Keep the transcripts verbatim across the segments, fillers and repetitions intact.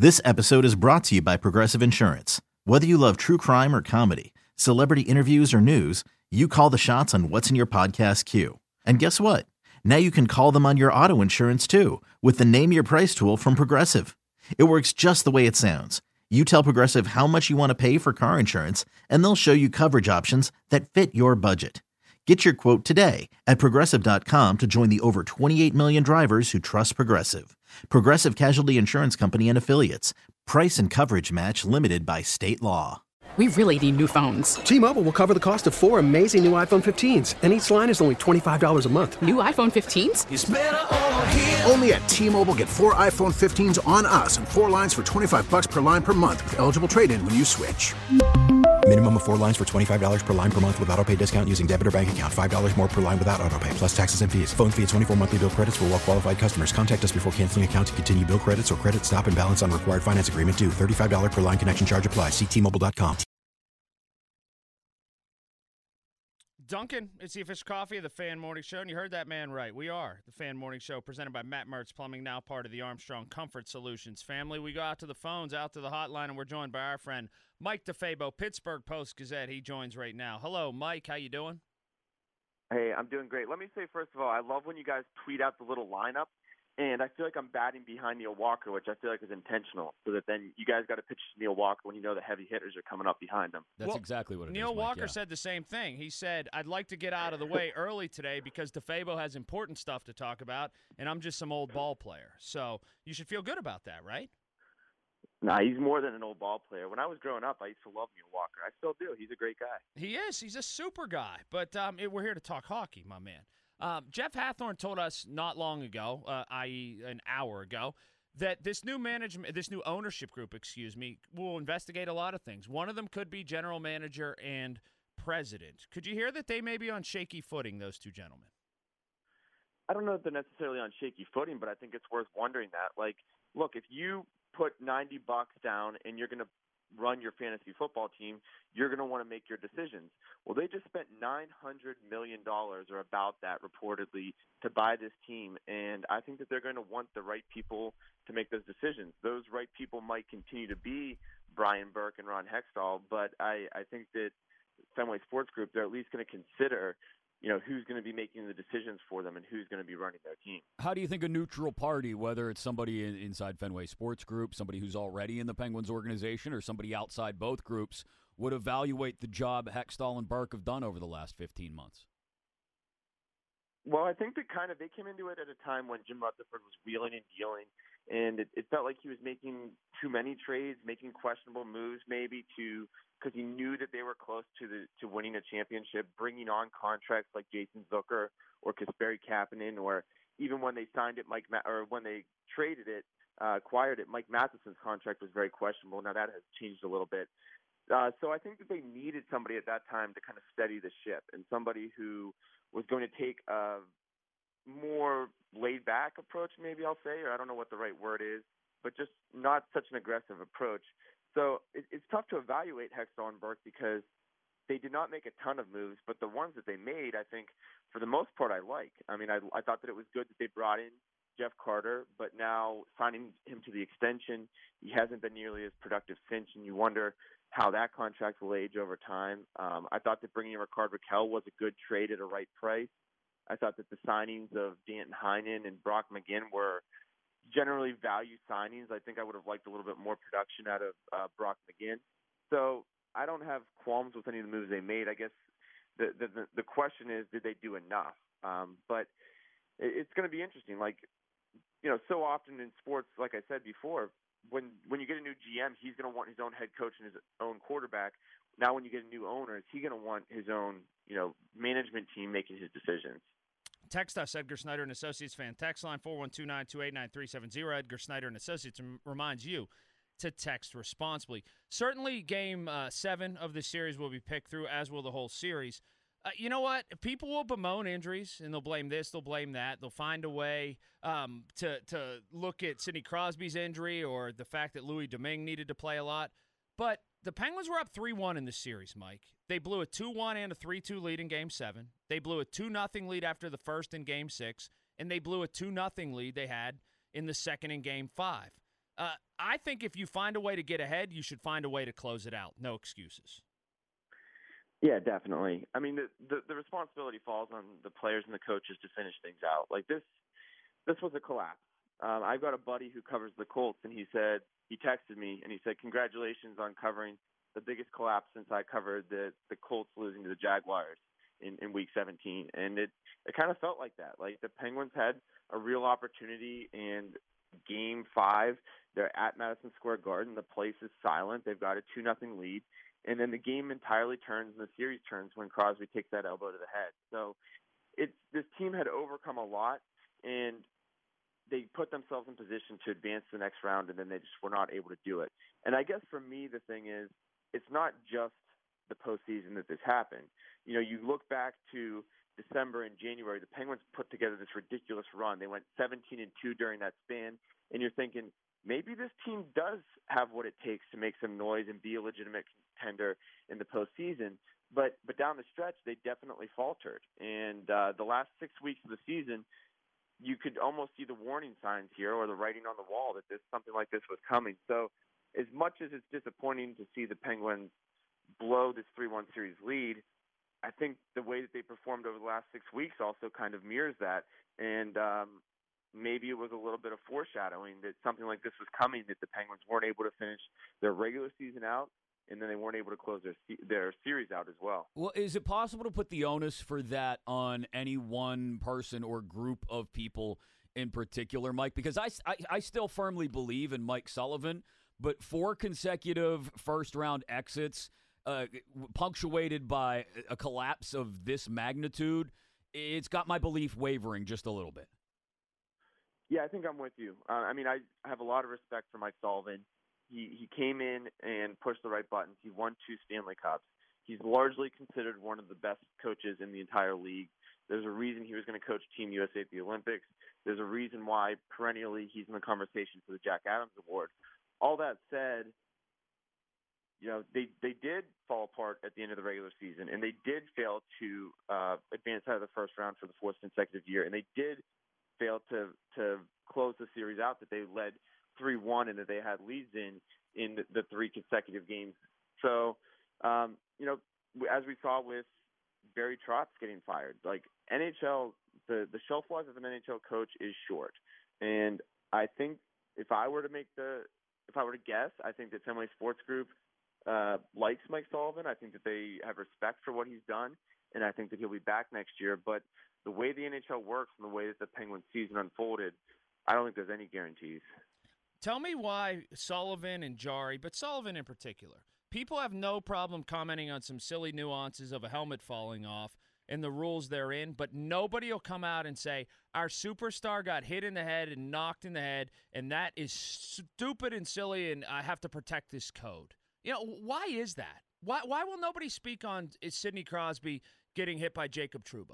This episode is brought to you by Progressive Insurance. Whether you love true crime or comedy, celebrity interviews or news, you call the shots on what's in your podcast queue. And guess what? Now you can call them on your auto insurance too with the Name Your Price tool from Progressive. It works just the way it sounds. You tell Progressive how much you want to pay for car insurance, and they'll show you coverage options that fit your budget. Get your quote today at Progressive dot com to join the over twenty-eight million drivers who trust Progressive. Progressive Casualty Insurance Company and Affiliates. Price and coverage match limited by state law. We really need new phones. T-Mobile will cover the cost of four amazing new iPhone fifteens, and each line is only twenty-five dollars a month. New iPhone fifteens? It's better over here. Only at T-Mobile, get four iPhone fifteens on us and four lines for twenty-five bucks per line per month with eligible trade-in when you switch. Minimum of four lines for twenty-five dollars per line per month with autopay discount using debit or bank account. five dollars more per line without autopay, plus taxes and fees. Phone fee at twenty-four monthly bill credits for well-qualified customers. Contact us before canceling account to continue bill credits or credit stop and balance on required finance agreement due. thirty-five dollars per line connection charge applies. See T Mobile dot com. Duncan, it's the official coffee of the Fan Morning Show, and you heard that man right. We are the Fan Morning Show, presented by Matt Mertz Plumbing, now part of the Armstrong Comfort Solutions family. We go out to the phones, out to the hotline, and we're joined by our friend Mike DeFabo, Pittsburgh Post-Gazette. He joins right now. Hello, Mike. How you doing? Hey, I'm doing great. Let me say, first of all, I love when you guys tweet out the little lineup. And I feel like I'm batting behind Neil Walker, which I feel like is intentional, so that then you guys got to pitch to Neil Walker when you know the heavy hitters are coming up behind him. That's well, exactly what it Neil is, Mike, Walker yeah. said the same thing. He said, I'd like to get out of the way early today because DeFabo has important stuff to talk about, and I'm just some old ball player. So you should feel good about that, right? Nah, he's more than an old ball player. When I was growing up, I used to love Neil Walker. I still do. He's a great guy. He is. He's a super guy. But um, we're here to talk hockey, my man. Um, Jeff Hathorn told us not long ago, uh, that is an hour ago, that this new management, this new ownership group, excuse me, will investigate a lot of things. One of them could be general manager and president. Could you hear that they may be on shaky footing, those two gentlemen? I don't know if they're necessarily on shaky footing, but I think it's worth wondering that. Like, look, if you put ninety bucks down and you're going to run your fantasy football team, you're going to want to make your decisions. Well, they just spent nine hundred million dollars or about that reportedly to buy this team, and I think that they're going to want the right people to make those decisions. Those right people might continue to be Brian Burke and Ron Hextall, but I, I think that Fenway Sports Group, they're at least going to consider you know, who's going to be making the decisions for them and who's going to be running their team. How do you think a neutral party, whether it's somebody in, inside Fenway Sports Group, somebody who's already in the Penguins organization, or somebody outside both groups, would evaluate the job Hextall and Burke have done over the last fifteen months? Well, I think that kind of they came into it at a time when Jim Rutherford was wheeling and dealing, and it, it felt like he was making too many trades, making questionable moves maybe to because he knew that they were close to the to winning a championship, bringing on contracts like Jason Zucker or Kasperi Kapanen, or even when they signed it, Mike Ma- or when they traded it, uh, acquired it, Mike Matheson's contract was very questionable. Now that has changed a little bit. Uh, so I think that they needed somebody at that time to kind of steady the ship, and somebody who was going to take a more laid-back approach, maybe I'll say, or I don't know what the right word is, but just not such an aggressive approach. So it, it's tough to evaluate Hextall and Burke because they did not make a ton of moves, but the ones that they made, I think, for the most part, I like. I mean, I, I thought that it was good that they brought in Jeff Carter, but now signing him to the extension, he hasn't been nearly as productive since, and you wonder how that contract will age over time. Um, I thought that bringing in Rickard Rakell was a good trade at a right price. I thought that the signings of Danton Heinen and Brock McGinn were generally value signings. I think I would have liked a little bit more production out of uh, Brock McGinn. So I don't have qualms with any of the moves they made. I guess the the, the question is, did they do enough? Um, but it, it's going to be interesting. Like, you know, so often in sports, like I said before, when when you get a new G M, he's going to want his own head coach and his own quarterback. Now when you get a new owner, is he going to want his own, you know, management team making his decisions? Text us, Edgar Snyder and Associates fan. Text line four one two, nine two eight, nine three seven zero. Edgar Snyder and Associates reminds you to text responsibly. Certainly game uh, seven of this series will be picked through, as will the whole series. Uh, you know what? People will bemoan injuries, and they'll blame this, they'll blame that. They'll find a way um, to to look at Sidney Crosby's injury or the fact that Louis Domingue needed to play a lot. But the Penguins were up three one in this series, Mike. They blew a two one and a three two lead in Game seven. They blew a two nothing lead after the first in Game six, and they blew a two nothing lead they had in the second in Game five. Uh, I think if you find a way to get ahead, you should find a way to close it out. No excuses. Yeah, definitely. I mean, the, the the responsibility falls on the players and the coaches to finish things out. Like this, this was a collapse. Um, I've got a buddy who covers the Colts, and he said he texted me and he said, "Congratulations on covering the biggest collapse since I covered the the Colts losing to the Jaguars in, in Week seventeen." And it it kind of felt like that. Like the Penguins had a real opportunity, and Game Five, they're at Madison Square Garden. The place is silent. They've got a two nothing lead. And then the game entirely turns and the series turns when Crosby takes that elbow to the head. So it's this team had overcome a lot, and they put themselves in position to advance to the next round, and then they just were not able to do it. And I guess for me, the thing is, it's not just the postseason that this happened. You know, you look back to December and January, the Penguins put together this ridiculous run. They went seventeen and two during that span, and you're thinking, maybe this team does have what it takes to make some noise and be a legitimate contender in the postseason. But but down the stretch, they definitely faltered. And uh, the last six weeks of the season, you could almost see the warning signs here or the writing on the wall that this something like this was coming. So as much as it's disappointing to see the Penguins blow this three one series lead, I think the way that they performed over the last six weeks also kind of mirrors that. And um, maybe it was a little bit of foreshadowing that something like this was coming, that the Penguins weren't able to finish their regular season out, and then they weren't able to close their their series out as well. Well, is it possible to put the onus for that on any one person or group of people in particular, Mike? Because I, I, I still firmly believe in Mike Sullivan, but four consecutive first-round exits, uh, punctuated by a collapse of this magnitude, it's got my belief wavering just a little bit. Yeah, I think I'm with you. Uh, I mean, I have a lot of respect for Mike Sullivan. He he came in and pushed the right buttons. He won two Stanley Cups. He's largely considered one of the best coaches in the entire league. There's a reason he was going to coach Team U S A at the Olympics. There's a reason why perennially he's in the conversation for the Jack Adams Award. All that said, you know, they, they did fall apart at the end of the regular season, and they did fail to uh, advance out of the first round for the fourth consecutive year, and they did fail to to close the series out that they led three one and that they had leads in in the, the three consecutive games. So, um, you know, as we saw with Barry Trotz getting fired, like N H L, the, the shelf life of an N H L coach is short. And I think if I were to make the, if I were to guess, I think that Fenway Sports Group uh, likes Mike Sullivan. I think that they have respect for what he's done, and I think that he'll be back next year. But the way the N H L works and the way that the Penguins season unfolded, I don't think there's any guarantees. Tell me why Sullivan and Jarry, but Sullivan in particular, people have no problem commenting on some silly nuances of a helmet falling off and the rules they're in, but nobody will come out and say, our superstar got hit in the head and knocked in the head, and that is stupid and silly, and I have to protect this code. You know, why is that? Why why will nobody speak on Sidney Crosby getting hit by Jacob Trouba?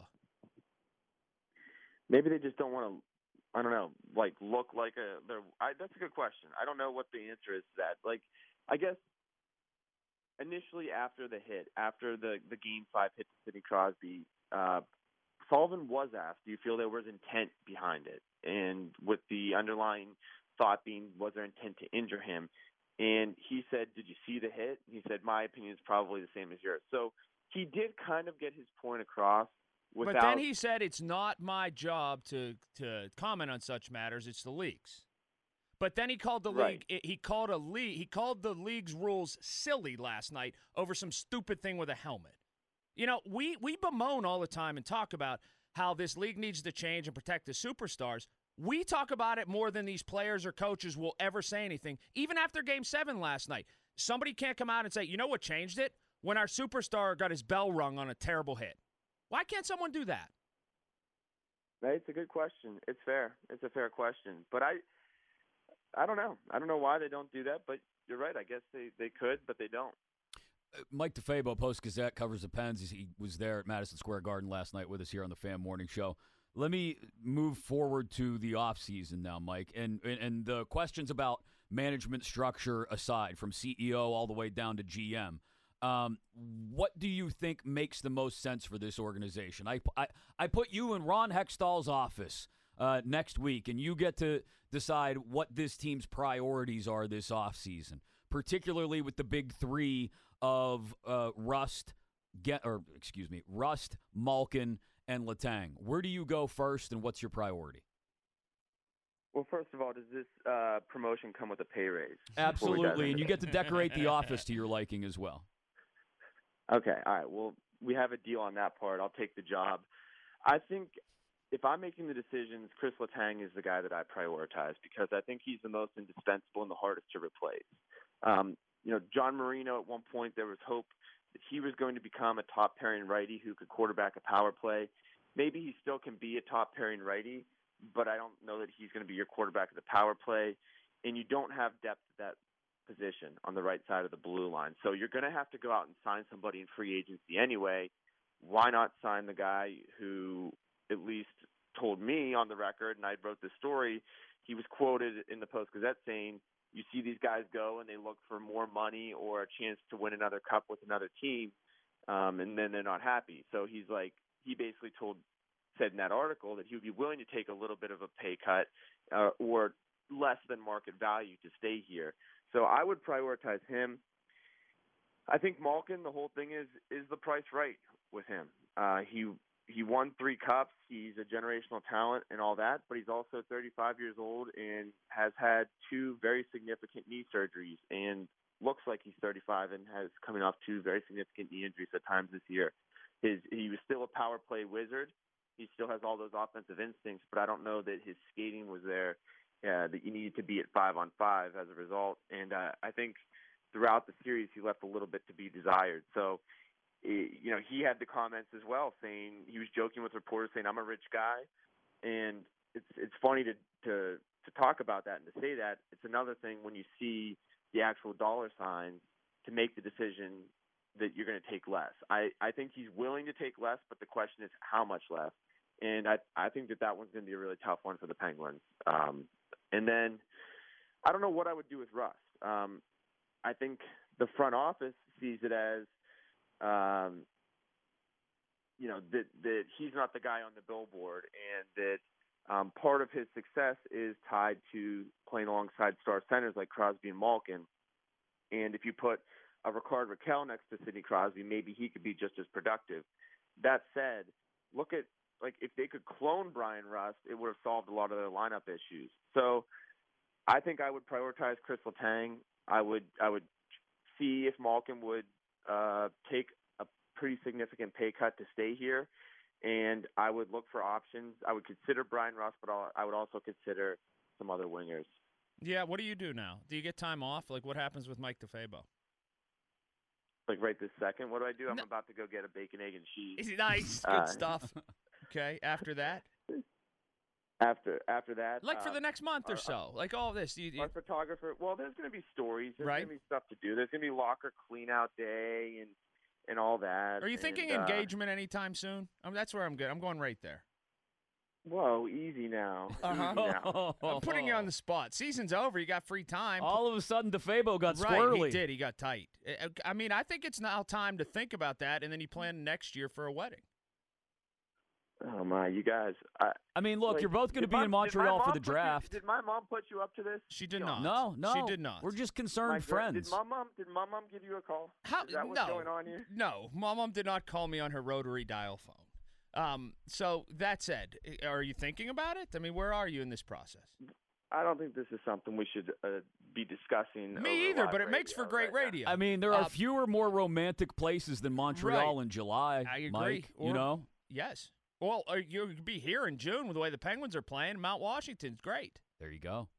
Maybe they just don't want to, I don't know, like look like a. They're, I, that's a good question. I don't know what the answer is to that. Like, I guess initially after the hit, after the, the game five hit to Sidney Crosby, uh, Sullivan was asked, do you feel there was intent behind it? And with the underlying thought being, was there intent to injure him? And he said, did you see the hit? He said, my opinion is probably the same as yours. So he did kind of get his point across. Without, but then he said, it's not my job to, to comment on such matters. It's the league's. But then he called the right. league. He called a league. He called the league's rules silly last night over some stupid thing with a helmet. You know, we we bemoan all the time and talk about how this league needs to change and protect the superstars. We talk about it more than these players or coaches will ever say anything. Even after Game Seven last night, somebody can't come out and say, you know what changed it? When our superstar got his bell rung on a terrible hit. Why can't someone do that? It's a good question. It's fair. It's a fair question. But I, I don't know. I don't know why they don't do that. But you're right. I guess they, they could, but they don't. Uh, Mike DeFabo, Post-Gazette, covers the Pens. He was there at Madison Square Garden last night with us here on the Fan Morning Show. Let me move forward to the offseason now, Mike. And, and and the questions about management structure aside, from C E O all the way down to G M. Um, what do you think makes the most sense for this organization? I, I, I put you in Ron Hextall's office uh, next week, and you get to decide what this team's priorities are this offseason, particularly with the big three of uh, Rust, get or excuse me, Rust, Malkin, and Letang. Where do you go first, and what's your priority? Well, first of all, does this uh, promotion come with a pay raise? Absolutely, and you get to decorate the office to your liking as well. Okay, all right. Well, we have a deal on that part. I'll take the job. I think if I'm making the decisions, Chris Letang is the guy that I prioritize because I think he's the most indispensable and the hardest to replace. Um, you know, John Marino, at one point, there was hope that he was going to become a top pairing righty who could quarterback a power play. Maybe he still can be a top pairing righty, but I don't know that he's going to be your quarterback of the power play. And you don't have depth at that position on the right side of the blue line. So you're going to have to go out and sign somebody in free agency anyway. Why not sign the guy who at least told me on the record, and I wrote the story, he was quoted in the Post-Gazette saying, you see these guys go and they look for more money or a chance to win another cup with another team, um, and then they're not happy. So he's like, he basically told, said in that article that he would be willing to take a little bit of a pay cut uh, or less than market value to stay here. So I would prioritize him. I think Malkin, the whole thing is is the price right with him. Uh, he he won three cups. He's a generational talent and all that, but he's also thirty-five years old and has had two very significant knee surgeries and looks like he's thirty-five and has coming off two very significant knee injuries at times this year. His he was still a power play wizard. He still has all those offensive instincts, but I don't know that his skating was there. Uh, that you needed to be at five on five as a result. And uh, I think throughout the series he left a little bit to be desired. So, it, you know, he had the comments as well saying he was joking with reporters saying, I'm a rich guy. And it's it's funny to, to, to talk about that and to say that. It's another thing when you see the actual dollar signs to make the decision that you're going to take less. I, I think he's willing to take less, but the question is how much less. And I, I think that that one's going to be a really tough one for the Penguins. Um, and then I don't know what I would do with Rust. Um, I think the front office sees it as, um, you know, that, that he's not the guy on the billboard and that um, part of his success is tied to playing alongside star centers like Crosby and Malkin. And if you put a Ricard Raquel next to Sidney Crosby, maybe he could be just as productive. That said, look at, like, if they could clone Brian Rust, it would have solved a lot of their lineup issues. So I think I would prioritize Chris Letang. I would I would see if Malkin would uh, take a pretty significant pay cut to stay here, and I would look for options. I would consider Brian Rust, but I'll, I would also consider some other wingers. Yeah, what do you do now? Do you get time off? Like, what happens with Mike DeFabo? Like, right this second, what do I do? I'm no. about to go get a bacon, egg, and cheese. Nice. Good uh, stuff. Okay, after that? After after that. Like for uh, the next month or our, so. Like all this. You, you... Our photographer, well, there's going to be stories. There's right. going to be stuff to do. There's going to be locker clean-out day and, and all that. Are you thinking and, engagement uh, anytime soon? I mean, that's where I'm good. I'm going right there. Whoa, easy now. Uh-huh. Easy now. I'm putting you on the spot. Season's over. You got free time. All of a sudden, DeFabo got right, squirrely. He did. He got tight. I mean, I think it's now time to think about that, and then you plan next year for a wedding. Oh, my, you guys. I, I mean, look, like, you're both going to be my, in Montreal for the you, draft. did my mom put you up to this? She did no. not. No, no. She did not. We're just concerned my, friends. Did my mom Did my mom give you a call? How, Is that what's no, going on here? No, my mom did not call me on her rotary dial phone. Um, so that said, are you thinking about it? I mean, where are you in this process? I don't think this is something we should uh, be discussing. Me either, but it makes for great right radio. Now. I mean, there are uh, fewer, more romantic places than Montreal right. in July. I agree. Mike, or, you know? Yes. Well, uh, you'll be here in June with the way the Penguins are playing. Mount Washington's great. There you go.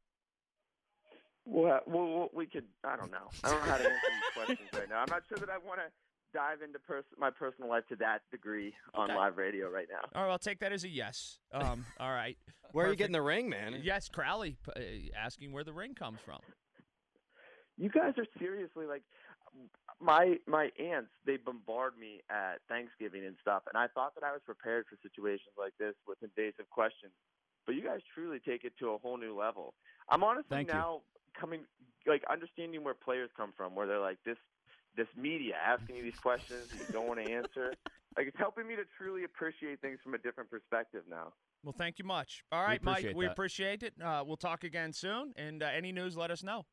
Well, well, we could. I don't know. I don't know how to answer these questions right now. I'm not sure that I want to dive into pers- my personal life to that degree on okay. live radio right now. All right, I'll take that as a yes. Um, all right. Where Perfect. Are you getting the ring, man? Yes, Crowley uh, asking where the ring comes from. You guys are seriously like my my aunts. They bombard me at Thanksgiving and stuff, and I thought that I was prepared for situations like this with invasive questions. But you guys truly take it to a whole new level. I'm honestly Thank now you. coming like understanding where players come from, where they're like this. This media asking you these questions that you don't want to answer. Like, it's helping me to truly appreciate things from a different perspective now. Well, thank you much. All right, we Mike, we that. appreciate it. Uh, we'll talk again soon. And uh, any news, let us know.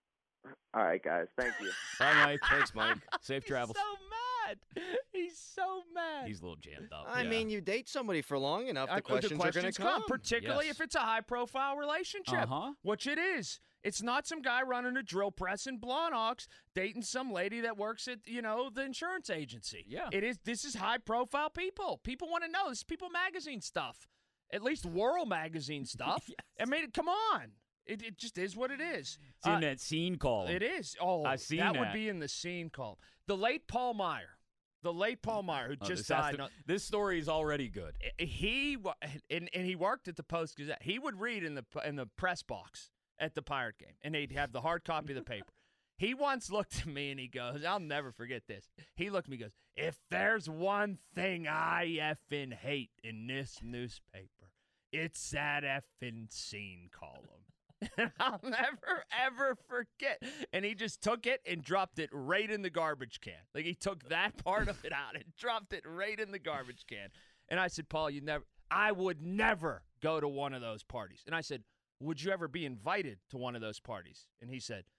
All right, guys. Thank you. Bye, Mike. Thanks, Mike. Safe travels. He's so mad. He's so mad. He's a little jammed up. I yeah. mean, you date somebody for long enough, the Uh, questions, the questions are going to come. particularly Yes. if it's a high-profile relationship, Uh-huh. which it is. It's not some guy running a drill press in Blawnox dating some lady that works at, you know, the insurance agency. Yeah. It is. This is high-profile people. People want to know. This is People Magazine stuff. At least World Magazine stuff. Yes. I mean, come on. It, it just is what it is. It's in Uh, that scene column. It is. Oh, I've seen that, would that. be in the scene column. The late Paul Meyer. The late Paul Meyer, who Oh, just this has died. to- not- this story is already good. he wa- and, and he worked at the Post Gazette. He would read in the in the press box at the Pirate game, and they'd have the hard copy of the paper. He once looked at me and he goes, I'll never forget this. He looked at me and goes, if there's one thing I effing hate in this newspaper, it's that effing scene column. And I'll never, ever forget. And he just took it and dropped it right in the garbage can. Like, he took that part of it out and dropped it right in the garbage can. And I said, Paul, you never, I would never go to one of those parties. And I said, would you ever be invited to one of those parties? And he said,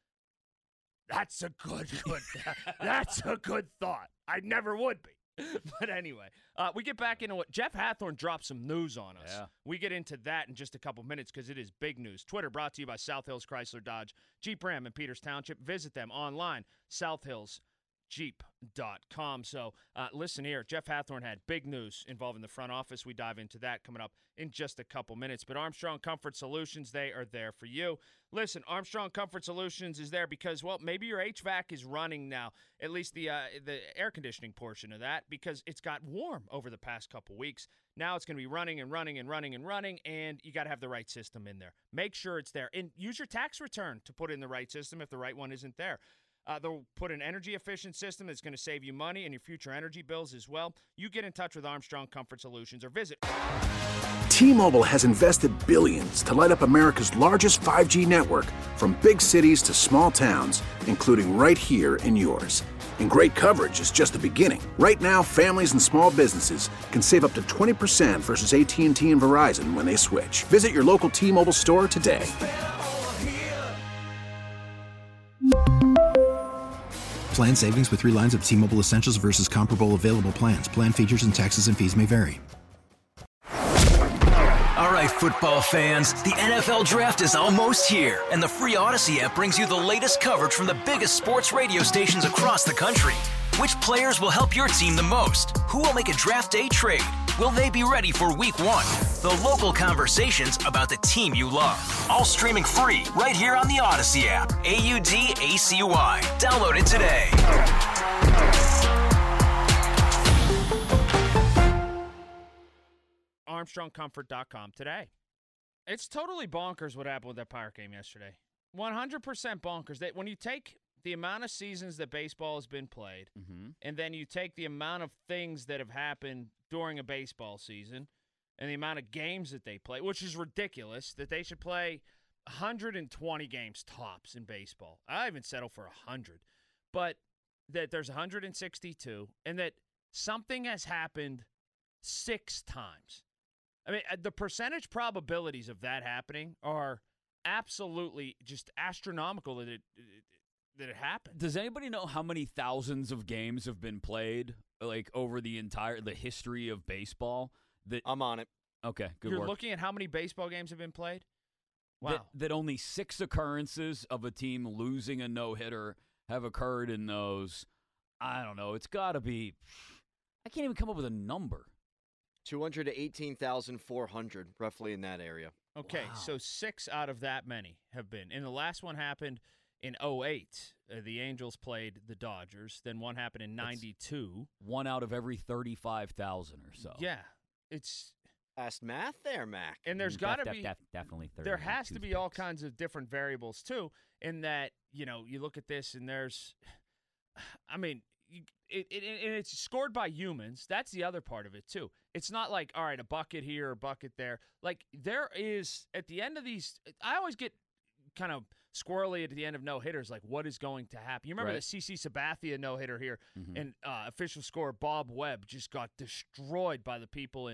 that's a good, good, that's a good thought. I never would be. But anyway, uh, we get back into what Jeff Hathorn dropped some news on us. Yeah. We get into that in just a couple minutes because it is big news. Twitter brought to you by South Hills Chrysler Dodge Jeep Ram in Peters Township. Visit them online, south hills jeep dot com. So uh, listen here, Jeff Hathorn had big news involving the front office. We dive into that coming up in just a couple minutes. But Armstrong Comfort Solutions, they are there for you. Listen, Armstrong Comfort Solutions is there because, well, maybe your H V A C is running now, at least the uh, the air conditioning portion of that, because it's got warm over the past couple weeks. Now it's going to be running and running and running and running, and you got to have the right system in there. Make sure it's there. And use your tax return to put in the right system if the right one isn't there. Uh, they'll put an energy-efficient system that's going to save you money and your future energy bills as well. You get in touch with Armstrong Comfort Solutions or visit. T-Mobile has invested billions to light up America's largest five G network, from big cities to small towns, including right here in yours. And great coverage is just the beginning. Right now, families and small businesses can save up to twenty percent versus A T and T and Verizon when they switch. Visit your local T-Mobile store today. Plan savings with three lines of T-Mobile Essentials versus comparable available plans. Plan features and taxes and fees may vary. All right, football fans, the N F L Draft is almost here, and the free Odyssey app brings you the latest coverage from the biggest sports radio stations across the country. Which players will help your team the most? Who will make a draft day trade? Will they be ready for week one? The local conversations about the team you love. All streaming free right here on the Odyssey app. A U D A C Y. Download it today. Armstrong Comfort dot com today. It's totally bonkers what happened with that Pirate game yesterday. one hundred percent bonkers. That when you take the amount of seasons that baseball has been played, Mm-hmm. and then you take the amount of things that have happened during a baseball season, and the amount of games that they play, which is ridiculous, that they should play one hundred twenty games tops in baseball. I even settle for one hundred. But that there's one hundred sixty-two, and that something has happened six times. I mean, the percentage probabilities of that happening are absolutely just astronomical that it that it happened. Does anybody know how many thousands of games have been played, like, over the entire the history of baseball? That I'm on it. Okay, good You're work. looking at how many baseball games have been played? Wow. That, that only six occurrences of a team losing a no-hitter have occurred in those. I don't know. It's got to be. I can't even come up with a number. two hundred eighteen thousand four hundred, roughly in that area. Okay, Wow. so six out of that many have been. And the last one happened in oh eight. Uh, the Angels played the Dodgers. Then one happened in ninety-two. One out of every thirty-five thousand or so. Yeah, it's Fast math there, Mac. and there's Mm, got to def- be def- definitely there has to be all toothpicks. kinds of different variables too. In that, you know, you look at this and there's, I mean, you, it, it and it's scored by humans. That's the other part of it too. It's not like, all right, a bucket here, a bucket there. Like, there is at the end of these. I always get kind of squirrely at the end of no hitters. Like, what is going to happen? You remember Right. the C C Sabathia no hitter here, Mhm. and uh, official scorer Bob Webb just got destroyed by the people in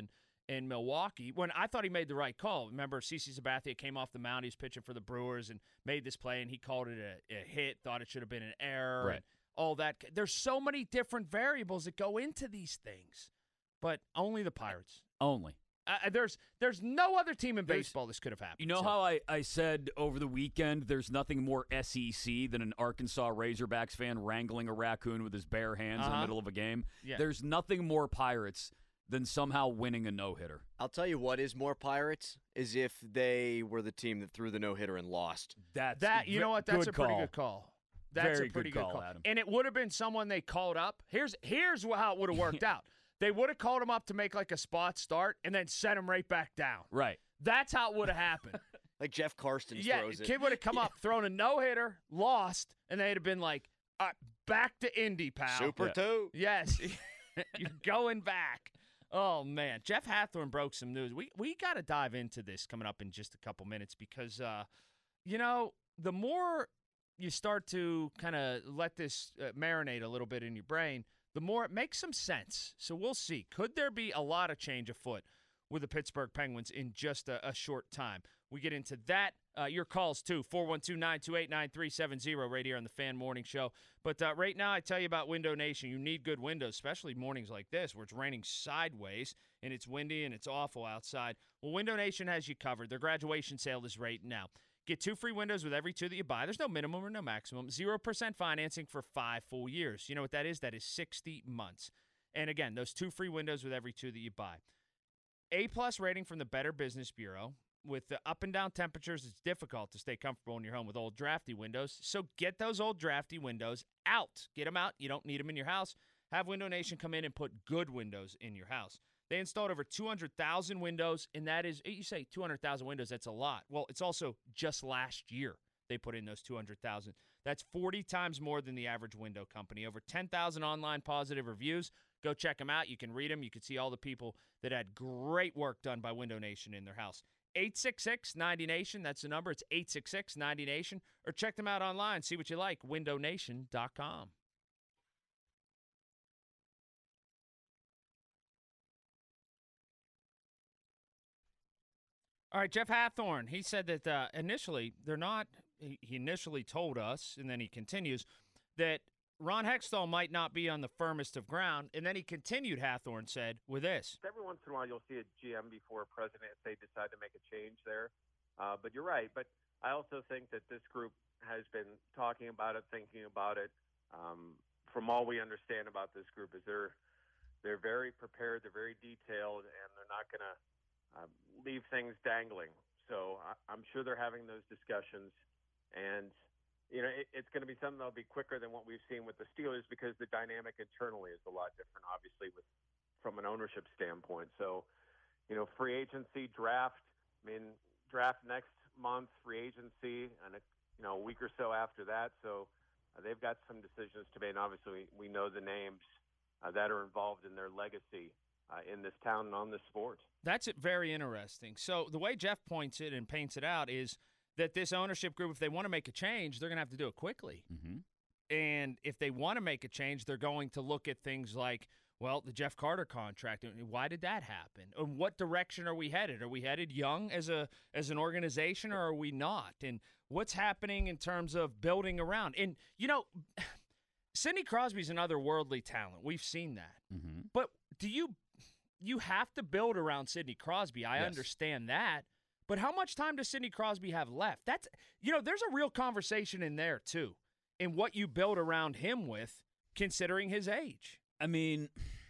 in Milwaukee when I thought he made the right call. Remember, CeCe Sabathia came off the mound. He was pitching for the Brewers and made this play, and he called it a, a hit, thought it should have been an error, Right. and all that. There's so many different variables that go into these things, but only the Pirates. Only. Uh, there's there's no other team in There's- baseball this could have happened. You know So- how I, I said over the weekend there's nothing more S E C than an Arkansas Razorbacks fan wrangling a raccoon with his bare hands in the Uh-huh. middle of a game? Yeah. There's nothing more Pirates than somehow winning a no-hitter. I'll tell you what is more Pirates is if they were the team that threw the no-hitter and lost. That's That you know what? That's good a pretty call. good call. That's Very a pretty good good call, call. Adam. And it would have been someone they called up. Here's here's how it would have worked out. They would have called him up to make like a spot start and then sent him right back down. Right. That's how it would have happened. Like Jeff Karsten yeah, throws it. kid would have come up, thrown a no hitter, lost, and they'd have been like, uh, "Back to Indy, pal." Super Yeah. two. Yes, you're going back. Oh man, Jeff Hathorn broke some news. We we got to dive into this coming up in just a couple minutes because, uh, you know, the more you start to kind of let this uh, marinate a little bit in your brain, the more it makes some sense. So we'll see. Could there be a lot of change afoot with the Pittsburgh Penguins in just a, a short time? We get into that. Uh, your calls, too, four one two, nine two eight, nine three seven zero right here on the Fan Morning Show. But uh, right now, I tell you about Window Nation. You need good windows, especially mornings like this where it's raining sideways and it's windy and it's awful outside. Well, Window Nation has you covered. Their graduation sale is right now. Get two free windows with every two that you buy. There's no minimum or no maximum. zero percent financing for five full years. You know what that is? That is sixty months. And again, those two free windows with every two that you buy. A-plus rating from the Better Business Bureau. With the up and down temperatures, it's difficult to stay comfortable in your home with old drafty windows. So get those old drafty windows out. Get them out. You don't need them in your house. Have Window Nation come in and put good windows in your house. They installed over two hundred thousand windows, and that is, you say two hundred thousand windows, that's a lot. Well, it's also just last year they put in those two hundred thousand. That's forty times more than the average window company. Over ten thousand online positive reviews. Go check them out. You can read them. You can see all the people that had great work done by Window Nation in their house. eight six six, ninety nation, that's the number. It's eight six six, ninety nation. Or check them out online. See what you like, window nation dot com. All right, Jeff Hathorn, he said that uh, initially they're not, he, he initially told us, and then he continues, that Ron Hextall might not be on the firmest of ground, and then he continued, Hathorn said, with this. Every once in a while you'll see a G M before a president if they decide to make a change there. Uh, but you're right. But I also think that this group has been talking about it, thinking about it. Um, from all we understand about this group is they're they're very prepared, they're very detailed, and they're not going to uh, leave things dangling. So I, I'm sure they're having those discussions. And you know, it, it's going to be something that'll be quicker than what we've seen with the Steelers because the dynamic internally is a lot different, obviously, with from an ownership standpoint. So, you know, free agency, draft. I mean, draft next month, free agency, and a, you know, a week or so after that. So uh, they've got some decisions to make. And obviously, we, we know the names uh, that are involved in their legacy uh, in this town and on this sport. That's it, very interesting. So the way Jeff points it and paints it out is that this ownership group, if they want to make a change, they're going to have to do it quickly. Mm-hmm. And if they want to make a change, they're going to look at things like, well, the Jeff Carter contract. Why did that happen? And what direction are we headed? Are we headed young as a as an organization, or are we not? And what's happening in terms of building around? And, you know, Sidney Crosby's an otherworldly talent. We've seen that. Mm-hmm. But do you you have to build around Sidney Crosby? I Yes. understand that. But how much time does Sidney Crosby have left? That's, you know, there's a real conversation in there, too, in what you build around him with, considering his age. I mean,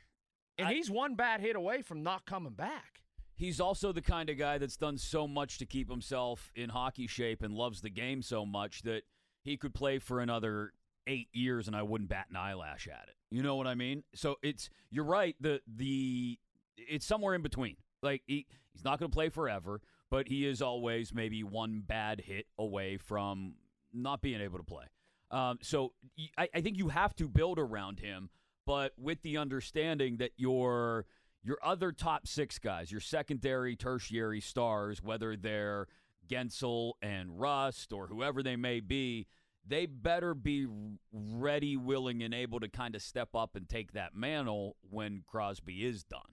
and I, he's one bad hit away from not coming back. He's also the kind of guy that's done so much to keep himself in hockey shape and loves the game so much that he could play for another eight years and I wouldn't bat an eyelash at it. You know what I mean? So it's, you're right, the the it's somewhere in between. Like, he, he's not going to play forever, but he is always maybe one bad hit away from not being able to play. Um, so I, I think you have to build around him, but with the understanding that your your other top six guys, your secondary, tertiary stars, whether they're Gensel and Rust or whoever they may be, they better be ready, willing, and able to kind of step up and take that mantle when Crosby is done.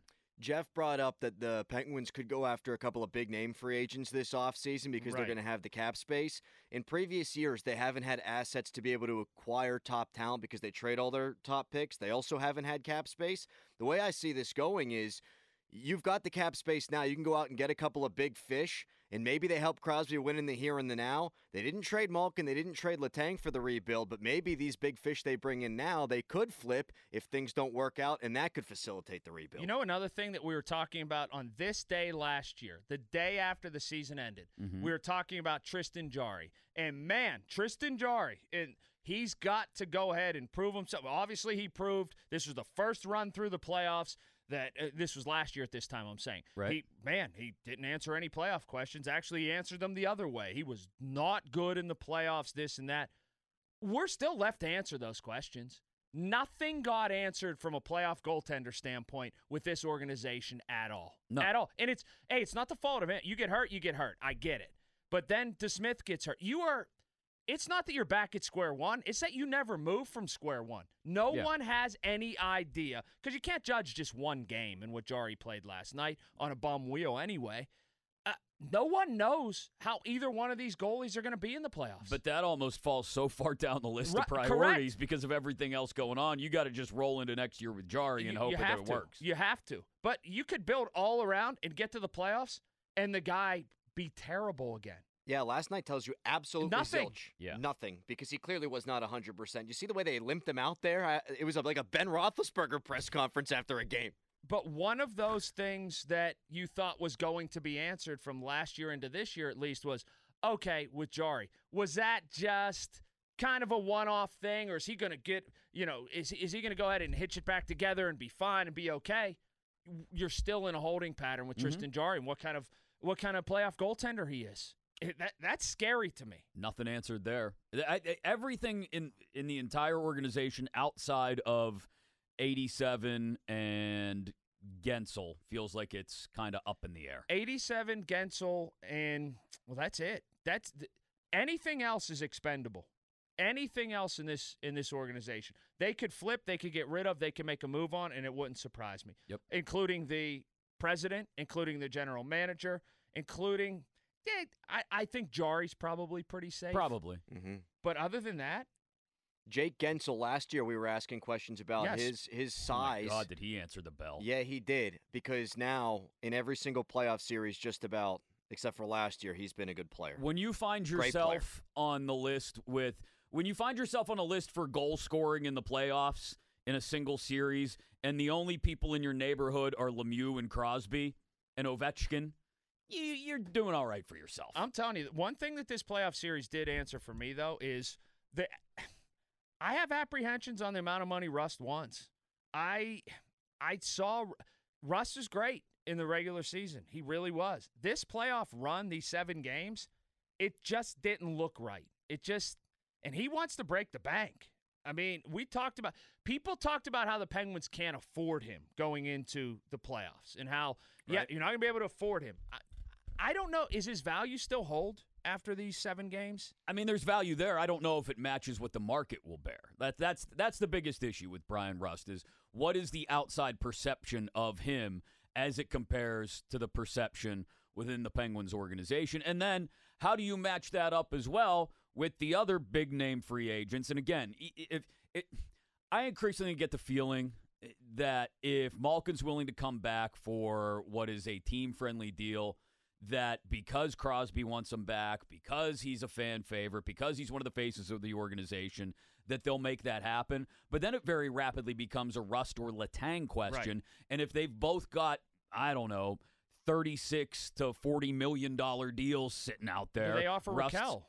Jeff brought up that the Penguins could go after a couple of big-name free agents this offseason because Right. they're going to have the cap space. In previous years, they haven't had assets to be able to acquire top talent because they trade all their top picks. They also haven't had cap space. The way I see this going is you've got the cap space now. You can go out and get a couple of big fish, and maybe they help Crosby win in the here and the now. They didn't trade Malkin. They didn't trade Letang for the rebuild, but maybe these big fish they bring in now, they could flip if things don't work out, and that could facilitate the rebuild. You know, another thing that we were talking about on this day last year, the day after the season ended, Mhm. we were talking about Tristan Jarry. And, man, Tristan Jarry, and he's got to go ahead and prove himself. Obviously, he proved this was the first run through the playoffs. That uh, this was last year at this time, I'm saying. Right. He, man, he didn't answer any playoff questions. Actually, he answered them the other way. He was not good in the playoffs, this and that. We're still left to answer those questions. Nothing got answered from a playoff goaltender standpoint with this organization at all. No. At all. And it's, hey, it's not the fault of it. You get hurt, you get hurt. I get it. But then DeSmith gets hurt. You are – it's not that you're back at square one. It's that you never move from square one. No Yeah. one has any idea because you can't judge just one game and what Jarry played last night on a bum wheel anyway. Uh, no one knows how either one of these goalies are going to be in the playoffs. But that almost falls so far down the list Right, of priorities because of everything else going on. You got to just roll into next year with Jarry and You- hope you that have it to. works. You have to. But you could build all around and get to the playoffs and the guy be terrible again. Yeah, last night tells you absolutely Nothing. zilch. Yeah. Nothing, because he clearly was not one hundred percent. You see the way they limped him out there? I, it was a, like a Ben Roethlisberger press conference after a game. But one of those things that you thought was going to be answered from last year into this year at least was, okay, with Jarry, was that just kind of a one-off thing, or is he going to get, you know, is, is he going to go ahead and hitch it back together and be fine and be okay? You're still in a holding pattern with Mhm. Tristan Jarry and what kind of what kind of playoff goaltender he is. It, that That's scary to me. Nothing answered there. I, I, everything in, in the entire organization outside of eighty-seven and Gensel feels like it's kind of up in the air. eighty-seven, Gensel, and, well, that's it. That's th- anything else is expendable. Anything else in this in this organization. They could flip, they could get rid of, they could make a move on, and it wouldn't surprise me. Yep. Including the president, including the general manager, including, yeah, I, I think Jarry's probably pretty safe. Probably. Mm-hmm. But other than that, Jake Gensel, last year we were asking questions about Yes. his his Oh my size. God, did he answer the bell? Yeah, he did, because now in every single playoff series, just about, except for last year, he's been a good player. When you find Great player. yourself on the list with when you find yourself on a list for goal scoring in the playoffs in a single series, and the only people in your neighborhood are Lemieux and Crosby and Ovechkin, you, you're doing all right for yourself. I'm telling you, one thing that this playoff series did answer for me, though, is that I have apprehensions on the amount of money Rust wants. I I saw Rust is great in the regular season. He really was. This playoff run, these seven games, it just didn't look right. It just, and he wants to break the bank. I mean, we talked about, people talked about how the Penguins can't afford him going into the playoffs and how, yeah, Right. you're not going to be able to afford him. I, I don't know. Is his value still hold after these seven games? I mean, there's value there. I don't know if it matches what the market will bear. That that's that's the biggest issue with Brian Rust is what is the outside perception of him as it compares to the perception within the Penguins organization, and then how do you match that up as well with the other big name free agents? And again, if it, I increasingly get the feeling that if Malkin's willing to come back for what is a team friendly deal, that because Crosby wants him back, because he's a fan favorite, because he's one of the faces of the organization, that they'll make that happen. But then it very rapidly becomes a Rust or Letang question. Right. And if they've both got, I don't know, thirty-six to forty million dollars deals sitting out there. Do they offer Rust's- Raquel?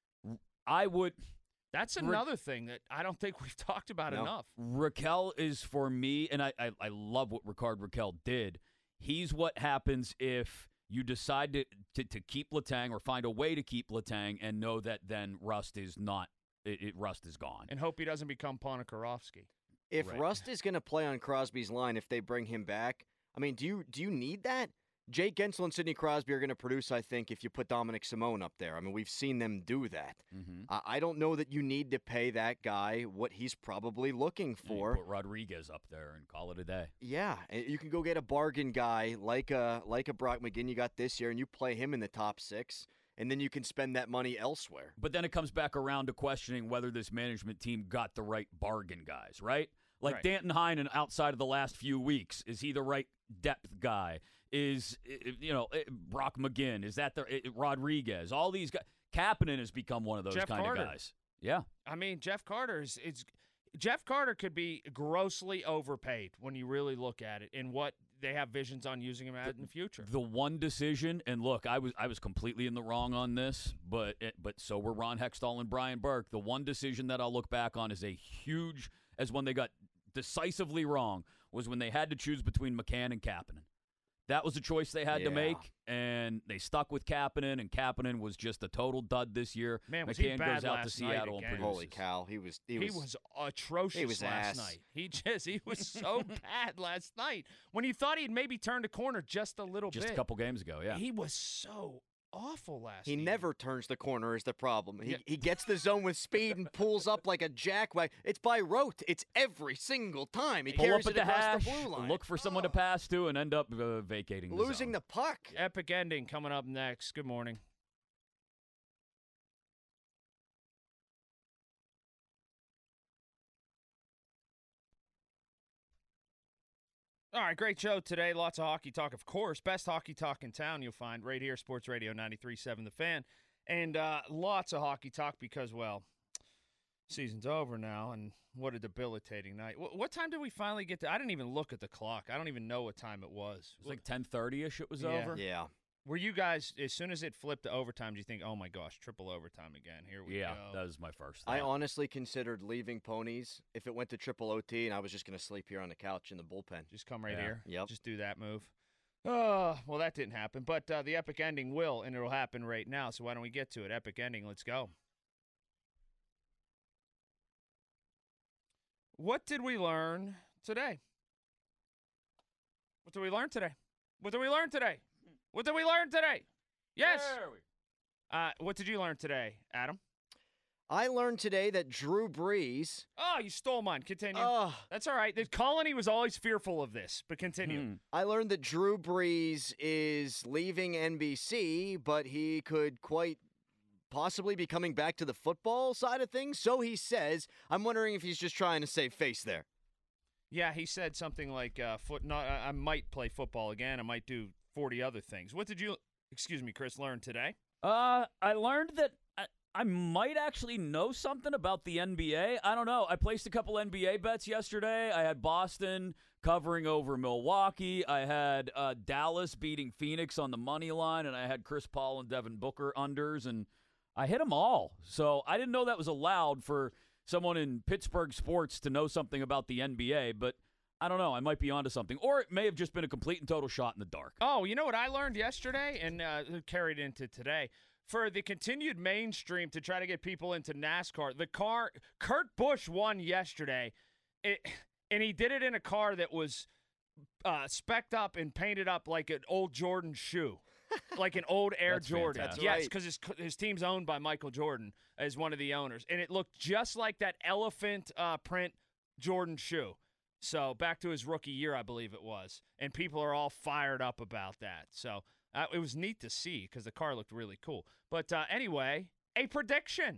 I would. That's Ra- another thing that I don't think we've talked about No. enough. Raquel is for me, and I, I, I love what Ricard Raquel did. He's what happens if you decide to, to, to keep Letang or find a way to keep Letang and know that then Rust is not, it, it, Rust is gone. And hope he doesn't become Ponikarovsky. If Right. Rust is going to play on Crosby's line, if they bring him back, I mean, do you do you need that? Jake Gensel and Sidney Crosby are going to produce, I think, if you put Dominic Simone up there. I mean, we've seen them do that. Mm-hmm. I, I don't know that you need to pay that guy what he's probably looking for. You put Rodriguez up there and call it a day. Yeah, you can go get a bargain guy like a like a Brock McGinn you got this year, and you play him in the top six, and then you can spend that money elsewhere. But then it comes back around to questioning whether this management team got the right bargain guys, right? Like Right. Danton Heinen outside of the last few weeks, is he the right depth guy? Is, you know, Brock McGinn, is that the Rodriguez? All these guys. Kapanen has become one of those Jeff kind Carter. of guys. Yeah. I mean, Jeff Carter's it's Jeff Carter could be grossly overpaid when you really look at it and what they have visions on using him at in the future. The one decision, and look, I was I was completely in the wrong on this, but but so were Ron Hextall and Brian Burke. The one decision that I'll look back on as a huge, as when they got decisively wrong, was when they had to choose between McCann and Kapanen. That was a choice they had Yeah. to make, and they stuck with Kapanen, and Kapanen was just a total dud this year. Man, was McCann he bad goes out to last night Seattle and again? produces. Holy cow, he was he He was, was atrocious he was last ass. night. He just he was so bad last night. When you thought he'd maybe turned a corner just a little Just bit. a couple games ago, yeah. He was so awful last He night. never turns the corner is the problem. He Yeah. he gets the zone with speed and pulls up like a jackwag. It's by rote. It's every single time. He Pull carries up at it the across hash, the blue line. look for someone to pass to, and end up uh, vacating the Losing zone. the puck. Epic ending coming up next. Good morning. All right, great show today. Lots of hockey talk, of course. Best hockey talk in town you'll find right here, Sports Radio ninety-three point seven The Fan. And uh, lots of hockey talk because, well, season's over now, and what a debilitating night. W- what time did we finally get to? I didn't even look at the clock. I don't even know what time it was. It was like ten thirty-ish it was Yeah. over. Yeah. Were you guys, as soon as it flipped to overtime, do you think, oh my gosh, triple overtime again? Here we Yeah, go. that was my first I thought. honestly considered leaving Ponies if it went to triple O T and I was just going to sleep here on the couch in the bullpen. Just come right Yeah. here. Yep. Just do that move. Oh, well, that didn't happen. But uh, the epic ending will, and it'll happen right now. So why don't we get to it? Epic ending. Let's go. What did we learn today? What did we learn today? What did we learn today? What did we learn today? Yes. Uh, what did you learn today, Adam? I learned today that Drew Brees. Oh, you stole mine. Continue. Oh, That's all right. The Colony was always fearful of this, but continue. Hmm. I learned that Drew Brees is leaving N B C, but he could quite possibly be coming back to the football side of things. So he says. I'm wondering if he's just trying to save face there. Yeah, he said something like, uh, "Foot. Not, I I might play football again. I might do forty other things." What did you, excuse me, Chris, learn today? Uh, I learned that I, I might actually know something about the N B A. I don't know. I placed a couple N B A bets yesterday. I had Boston covering over Milwaukee. I had uh, Dallas beating Phoenix on the money line, and I had Chris Paul and Devin Booker unders, and I hit them all. So I didn't know that was allowed for someone in Pittsburgh sports to know something about the N B A, but I don't know. I might be onto something. Or it may have just been a complete and total shot in the dark. Oh, you know what I learned yesterday and uh, carried into today? For the continued mainstream to try to get people into NASCAR, the car, Kurt Busch won yesterday, it, and he did it in a car that was uh, specced up and painted up like an old Jordan shoe. Like an old Air That's Jordan. fantastic. Yes, Right. because his, his team's owned by Michael Jordan as one of the owners. And it looked just like that elephant uh, print Jordan shoe. So back to his rookie year, I believe it was. And people are all fired up about that. So uh, it was neat to see because the car looked really cool. But uh, anyway, a prediction.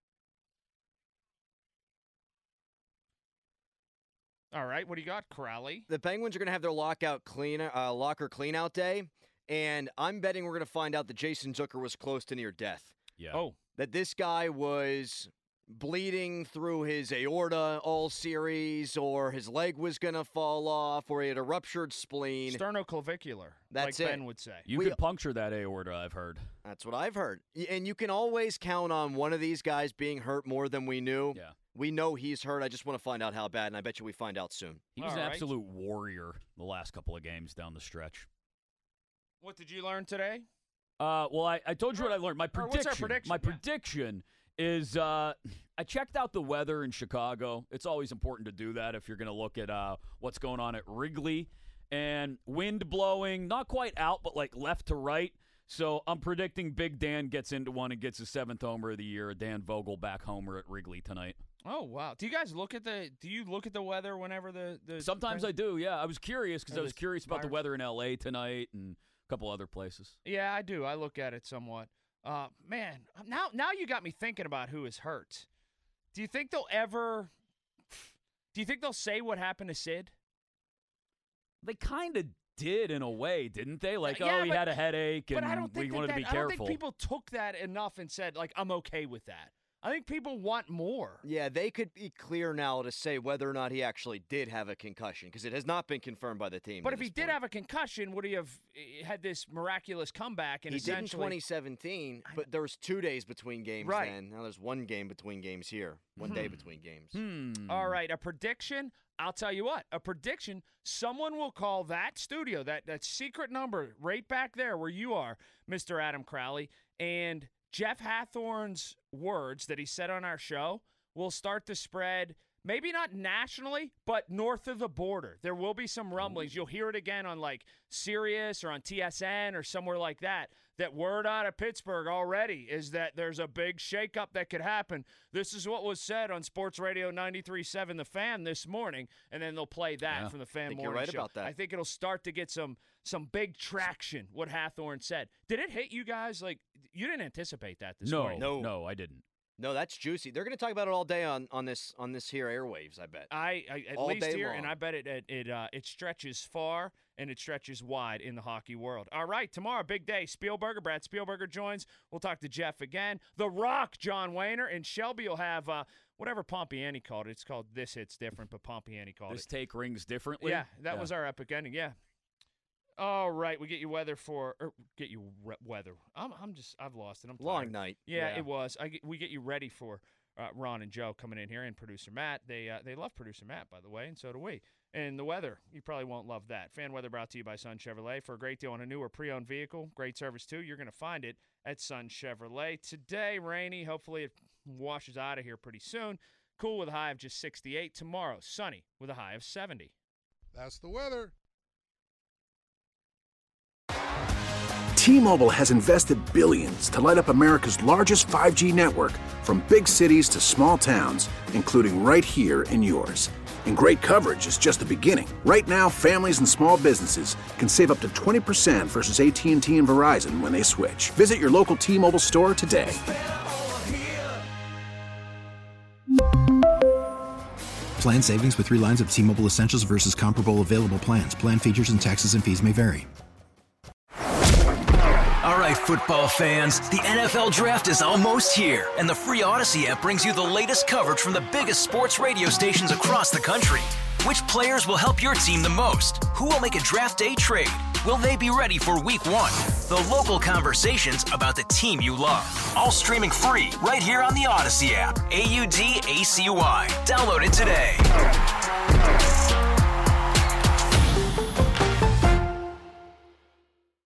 All right, what do you got, Crowley? The Penguins are going to have their lockout clean, uh, locker cleanout day, and I'm betting we're going to find out that Jason Zucker was close to near death. Yeah. Oh, That this guy was bleeding through his aorta all series, or his leg was going to fall off, or he had a ruptured spleen. sternoclavicular, That's like it. Ben would say. You We- could puncture that aorta, I've heard. That's what I've heard. Y- And you can always count on one of these guys being hurt more than we knew. Yeah. We know he's hurt. I just want to find out how bad, and I bet you we find out soon. He was All an right. absolute warrior the last couple of games down the stretch. What did you learn today? Uh, well, I, I told you what I learned. My Or what's prediction, our prediction? my Yeah. prediction is uh, I checked out the weather in Chicago. It's always important to do that if you're going to look at uh, what's going on at Wrigley. and wind blowing, not quite out, but like left to right. So I'm predicting Big Dan gets into one and gets his seventh homer of the year. Dan Vogel back homer at Wrigley tonight. Oh, wow. Do you guys look at the do you look at the weather whenever the, the Sometimes I do, yeah. I was curious because I was curious about virus? the weather in L A tonight and a couple other places. Yeah, I do. I look at it somewhat. Uh, man, now now you got me thinking about who is hurt. Do you think they'll ever Do you think they'll say what happened to Sid? They kind of did in a way, didn't they? Like, yeah, oh, he but, had a headache and but I don't think we that wanted that, to be I careful. don't think people took that enough and said, like, I'm okay with that. I think people want more. Yeah, they could be clear now to say whether or not he actually did have a concussion because it has not been confirmed by the team. But if he point. did have a concussion, would he have had this miraculous comeback? And he did in essentially, twenty seventeen, but there was two days between games Right. then. Now there's one game between games here, one Hmm. day between games. Hmm. All right, a prediction. I'll tell you what, a prediction. Someone will call that studio, that, that secret number right back there where you are, Mister Adam Crowley, and Jeff Hathorn's words that he said on our show will start to spread, maybe not nationally, but north of the border. There will be some rumblings. You'll hear it again on like Sirius or on T S N or somewhere like that. That word out of Pittsburgh already is that there's a big shakeup that could happen. This is what was said on Sports Radio ninety-three point seven The Fan this morning, and then they'll play that Yeah. from the Fan I think Morning you're right Show. about that. I think it'll start to get some some big traction, what Hathorn said. Did it hit you guys? Like, you didn't anticipate that this No, morning. No. no, I didn't. No, that's juicy. They're going to talk about it all day on, on this on this here airwaves, I bet. I, I at All least day here, long. and I bet it it it, uh, it stretches far and it stretches wide in the hockey world. All right, tomorrow, big day. Spielberger, Brad Spielberger joins. We'll talk to Jeff again. The Rock, John Wayner, and Shelby will have uh, whatever Pompiani called it. It's called This Hits Different, but Pompiani called This it. take rings differently. Yeah, that was our epic ending. Yeah. All right, we get you weather for or get you re- weather. I'm I'm just I've lost it. I'm Long tired. night. Yeah, Yeah. it was. I get, we get you ready for uh, Ron and Joe coming in here, and producer Matt. They uh, they love producer Matt, by the way, and so do we. And the weather, you probably won't love that. Fan weather brought to you by Sun Chevrolet. For a great deal on a new or pre-owned vehicle, great service too, you're going to find it at Sun Chevrolet. Today, rainy. Hopefully it washes out of here pretty soon. Cool with a high of just sixty-eight. Tomorrow, sunny with a high of seventy. That's the weather. T-Mobile has invested billions to light up America's largest five G network, from big cities to small towns, including right here in yours. And great coverage is just the beginning. Right now, families and small businesses can save up to twenty percent versus A T and T and Verizon when they switch. Visit your local T-Mobile store today. Plan savings with three lines of T-Mobile Essentials versus comparable available plans. Plan features and taxes and fees may vary. All right, football fans, the N F L Draft is almost here, and the free Odyssey app brings you the latest coverage from the biggest sports radio stations across the country. Which players will help your team the most? Who will make a draft day trade? Will they be ready for week one? The local conversations about the team you love. All streaming free right here on the Odyssey app. A U D A C Y. Download it today.